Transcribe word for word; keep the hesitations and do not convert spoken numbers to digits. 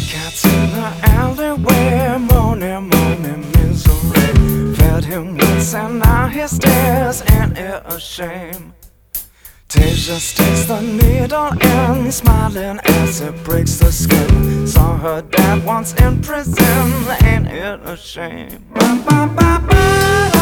Cats in the alleyway, moaning, moaning misery. Fed him once and now he stares, ain't it a shame? Tasia sticks the needle in, smiling as it breaks the skin. Saw her dad once in prison, ain't it a shame? Ba, ba, ba, ba.